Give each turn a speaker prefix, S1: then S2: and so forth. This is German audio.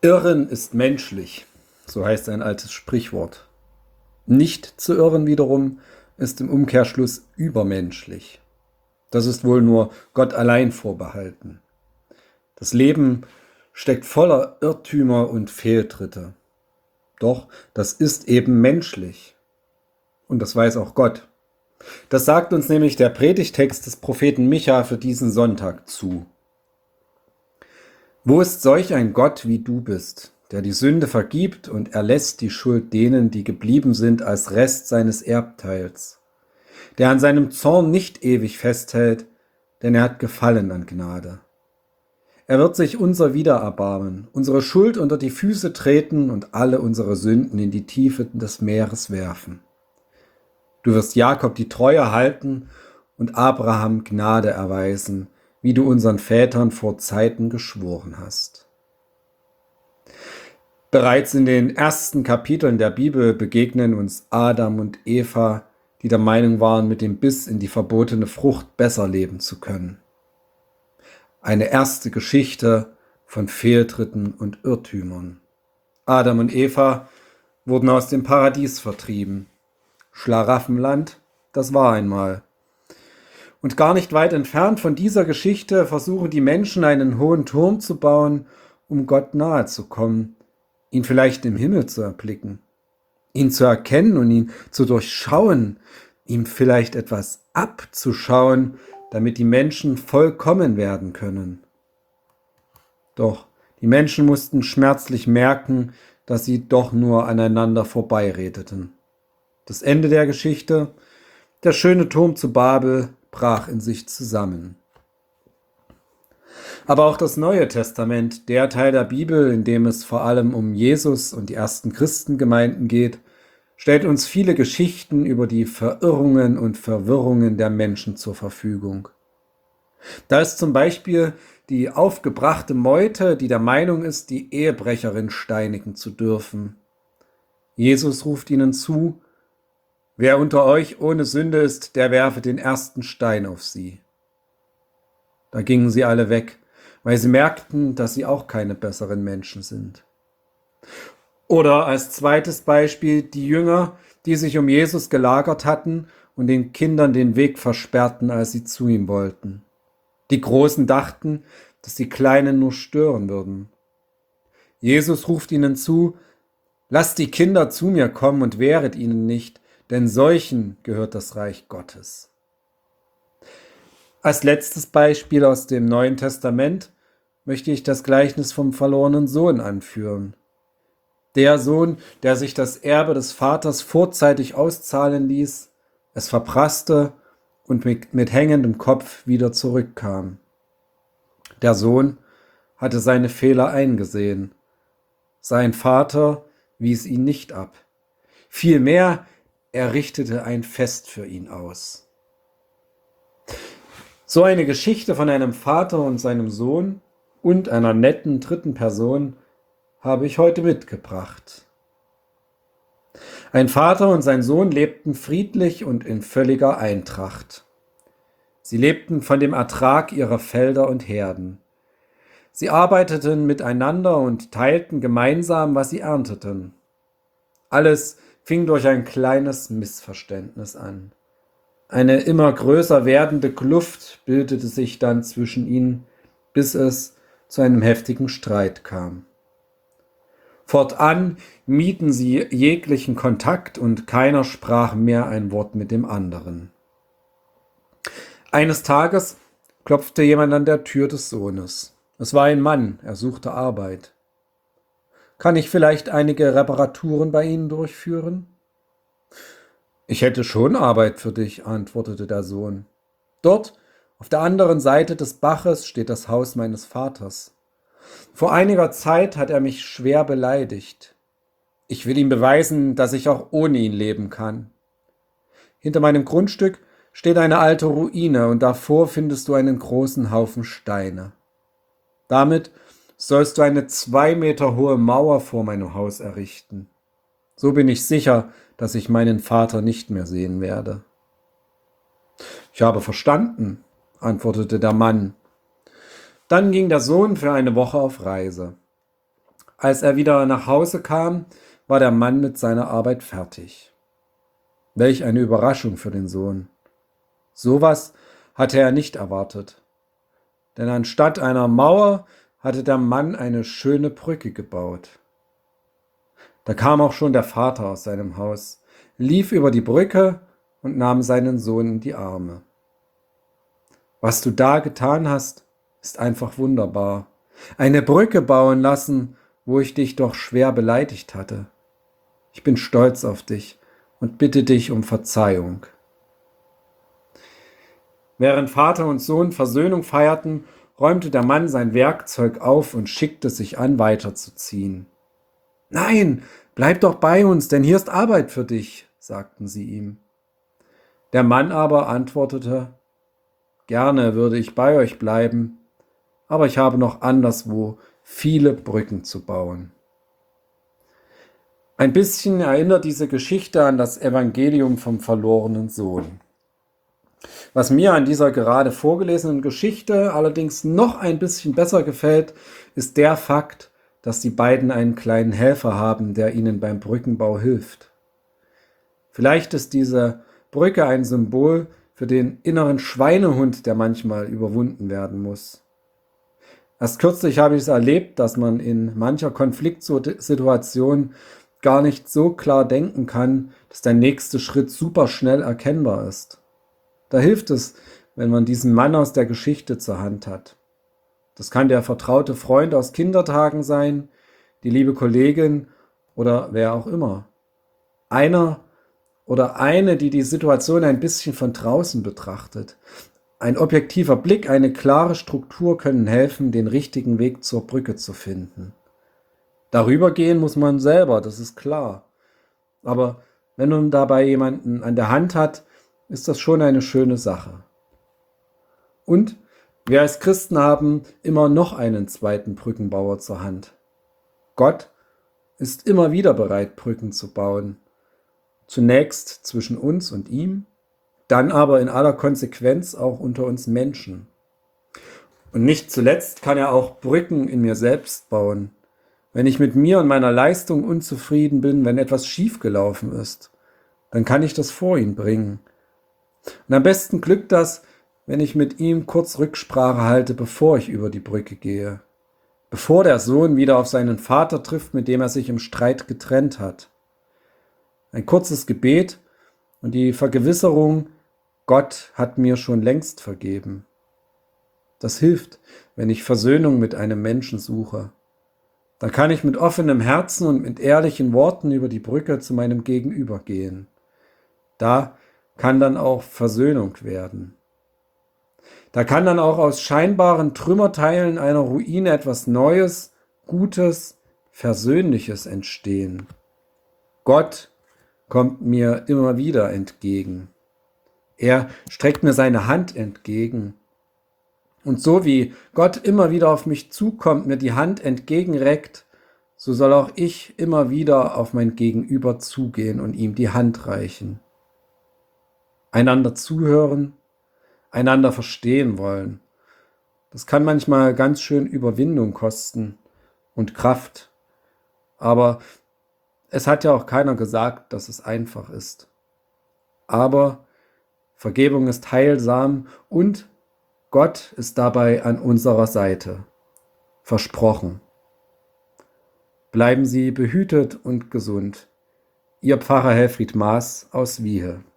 S1: Irren ist menschlich, so heißt ein altes Sprichwort. Nicht zu irren wiederum ist im Umkehrschluss übermenschlich. Das ist wohl nur Gott allein vorbehalten. Das Leben steckt voller Irrtümer und Fehltritte. Doch das ist eben menschlich. Und das weiß auch Gott. Das sagt uns nämlich der Predigtext des Propheten Micha für diesen Sonntag zu. Wo ist solch ein Gott wie du bist, der die Sünde vergibt und erlässt die Schuld denen, die geblieben sind als Rest seines Erbteils, der an seinem Zorn nicht ewig festhält, denn er hat Gefallen an Gnade. Er wird sich unser Wiedererbarmen, unsere Schuld unter die Füße treten und alle unsere Sünden in die Tiefe des Meeres werfen. Du wirst Jakob die Treue halten und Abraham Gnade erweisen, wie du unseren Vätern vor Zeiten geschworen hast. Bereits in den ersten Kapiteln der Bibel begegnen uns Adam und Eva, die der Meinung waren, mit dem Biss in die verbotene Frucht besser leben zu können. Eine erste Geschichte von Fehltritten und Irrtümern. Adam und Eva wurden aus dem Paradies vertrieben. Schlaraffenland, das war einmal. Und gar nicht weit entfernt von dieser Geschichte versuchen die Menschen, einen hohen Turm zu bauen, um Gott nahe zu kommen, ihn vielleicht im Himmel zu erblicken, ihn zu erkennen und ihn zu durchschauen, ihm vielleicht etwas abzuschauen, damit die Menschen vollkommen werden können. Doch die Menschen mussten schmerzlich merken, dass sie doch nur aneinander vorbeiredeten. Das Ende der Geschichte: der schöne Turm zu Babel brach in sich zusammen. Aber auch das Neue Testament, der Teil der Bibel, in dem es vor allem um Jesus und die ersten Christengemeinden geht, stellt uns viele Geschichten über die Verirrungen und Verwirrungen der Menschen zur Verfügung. Da ist zum Beispiel die aufgebrachte Meute, die der Meinung ist, die Ehebrecherin steinigen zu dürfen. Jesus ruft ihnen zu: Wer unter euch ohne Sünde ist, der werfe den ersten Stein auf sie. Da gingen sie alle weg, weil sie merkten, dass sie auch keine besseren Menschen sind. Oder als zweites Beispiel die Jünger, die sich um Jesus gelagert hatten und den Kindern den Weg versperrten, als sie zu ihm wollten. Die Großen dachten, dass die Kleinen nur stören würden. Jesus ruft ihnen zu: Lasst die Kinder zu mir kommen und wehret ihnen nicht, denn solchen gehört das Reich Gottes. Als letztes Beispiel aus dem Neuen Testament möchte ich das Gleichnis vom verlorenen Sohn anführen. Der Sohn, der sich das Erbe des Vaters vorzeitig auszahlen ließ, es verprasste und mit hängendem Kopf wieder zurückkam. Der Sohn hatte seine Fehler eingesehen. Sein Vater wies ihn nicht ab. Vielmehr, er richtete ein Fest für ihn aus. So eine Geschichte von einem Vater und seinem Sohn und einer netten dritten Person habe ich heute mitgebracht. Ein Vater und sein Sohn lebten friedlich und in völliger Eintracht. Sie lebten von dem Ertrag ihrer Felder und Herden. Sie arbeiteten miteinander und teilten gemeinsam, was sie ernteten. Alles fing durch ein kleines Missverständnis an. Eine immer größer werdende Kluft bildete sich dann zwischen ihnen, bis es zu einem heftigen Streit kam. Fortan mieden sie jeglichen Kontakt und keiner sprach mehr ein Wort mit dem anderen. Eines Tages klopfte jemand an der Tür des Sohnes. Es war ein Mann, er suchte Arbeit. Kann ich vielleicht einige Reparaturen bei Ihnen durchführen? Ich hätte schon Arbeit für dich, antwortete der Sohn. Dort, auf der anderen Seite des Baches, steht das Haus meines Vaters. Vor einiger Zeit hat er mich schwer beleidigt. Ich will ihm beweisen, dass ich auch ohne ihn leben kann. Hinter meinem Grundstück steht eine alte Ruine und davor findest du einen großen Haufen Steine. Damit sollst du eine 2 Meter hohe Mauer vor meinem Haus errichten. So bin ich sicher, dass ich meinen Vater nicht mehr sehen werde. Ich habe verstanden, antwortete der Mann. Dann ging der Sohn für eine Woche auf Reise. Als er wieder nach Hause kam, war der Mann mit seiner Arbeit fertig. Welch eine Überraschung für den Sohn. Sowas hatte er nicht erwartet. Denn anstatt einer Mauer hatte der Mann eine schöne Brücke gebaut. Da kam auch schon der Vater aus seinem Haus, lief über die Brücke und nahm seinen Sohn in die Arme. Was du da getan hast, ist einfach wunderbar. Eine Brücke bauen lassen, wo ich dich doch schwer beleidigt hatte. Ich bin stolz auf dich und bitte dich um Verzeihung. Während Vater und Sohn Versöhnung feierten, räumte der Mann sein Werkzeug auf und schickte sich an, weiterzuziehen. Nein, bleib doch bei uns, denn hier ist Arbeit für dich, sagten sie ihm. Der Mann aber antwortete, gerne würde ich bei euch bleiben, aber ich habe noch anderswo viele Brücken zu bauen. Ein bisschen erinnert diese Geschichte an das Evangelium vom verlorenen Sohn. Was mir an dieser gerade vorgelesenen Geschichte allerdings noch ein bisschen besser gefällt, ist der Fakt, dass die beiden einen kleinen Helfer haben, der ihnen beim Brückenbau hilft. Vielleicht ist diese Brücke ein Symbol für den inneren Schweinehund, der manchmal überwunden werden muss. Erst kürzlich habe ich es erlebt, dass man in mancher Konfliktsituation gar nicht so klar denken kann, dass der nächste Schritt super schnell erkennbar ist. Da hilft es, wenn man diesen Mann aus der Geschichte zur Hand hat. Das kann der vertraute Freund aus Kindertagen sein, die liebe Kollegin oder wer auch immer. Einer oder eine, die die Situation ein bisschen von draußen betrachtet. Ein objektiver Blick, eine klare Struktur können helfen, den richtigen Weg zur Brücke zu finden. Darüber gehen muss man selber, das ist klar. Aber wenn man dabei jemanden an der Hand hat, ist das schon eine schöne Sache. Und wir als Christen haben immer noch einen zweiten Brückenbauer zur Hand. Gott ist immer wieder bereit, Brücken zu bauen. Zunächst zwischen uns und ihm, dann aber in aller Konsequenz auch unter uns Menschen. Und nicht zuletzt kann er auch Brücken in mir selbst bauen. Wenn ich mit mir und meiner Leistung unzufrieden bin, wenn etwas schiefgelaufen ist, dann kann ich das vor ihn bringen. Und am besten glückt das, wenn ich mit ihm kurz Rücksprache halte, bevor ich über die Brücke gehe. Bevor der Sohn wieder auf seinen Vater trifft, mit dem er sich im Streit getrennt hat. Ein kurzes Gebet und die Vergewisserung, Gott hat mir schon längst vergeben. Das hilft, wenn ich Versöhnung mit einem Menschen suche. Dann kann ich mit offenem Herzen und mit ehrlichen Worten über die Brücke zu meinem Gegenüber gehen. Da kann dann auch Versöhnung werden. Da kann dann auch aus scheinbaren Trümmerteilen einer Ruine etwas Neues, Gutes, Versöhnliches entstehen. Gott kommt mir immer wieder entgegen. Er streckt mir seine Hand entgegen. Und so wie Gott immer wieder auf mich zukommt, mir die Hand entgegenreckt, so soll auch ich immer wieder auf mein Gegenüber zugehen und ihm die Hand reichen. Einander zuhören, einander verstehen wollen. Das kann manchmal ganz schön Überwindung kosten und Kraft. Aber es hat ja auch keiner gesagt, dass es einfach ist. Aber Vergebung ist heilsam und Gott ist dabei an unserer Seite. Versprochen. Bleiben Sie behütet und gesund. Ihr Pfarrer Helfried Maas aus Wiehe.